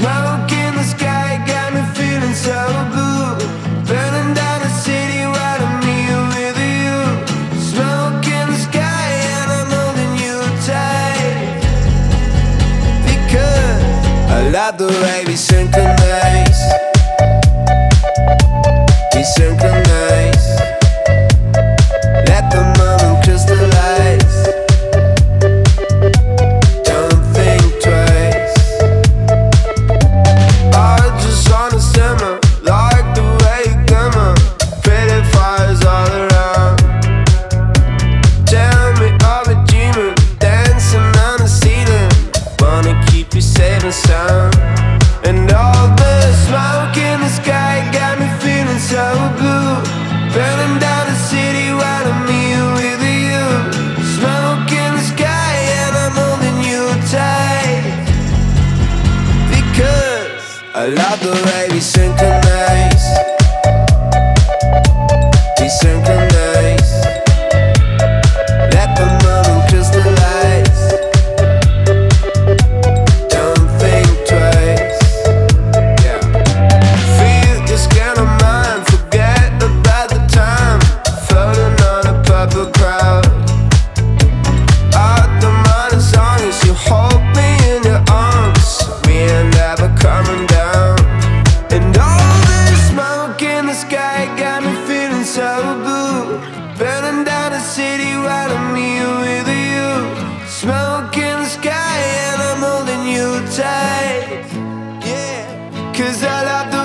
Smoke in the sky got me feeling so blue. Burning down the city while I'm here with you. Smoke in the sky and I'm holding you tight, because I love the way we synchronize. We synchronize. Let the moment crystallize. Don't think twice. I just wanna simmer like the way you glimmer. Pretty fires all around. Tell me are we dreaming, dancing on the ceiling. Wanna keep you safe and sound. And all the smoke in the sky got me feeling so blue. Burning down the city while I'm here with you. Smoke in the sky and I'm holding you tight, because I love the way we synchronize. We synchronize. Let the moment crystallize. Don't think twice. Yeah. Feel this kind of mind. Forget about the time. Floating on a purple crowd. Out the mind as long as you hold me in your arms. We ain't never coming down. And all this smoke in the sky got me feeling so blue. Burning down the city while I'm here with you. Smoke in the sky and I'm holding you tight. Yeah, 'cause I love the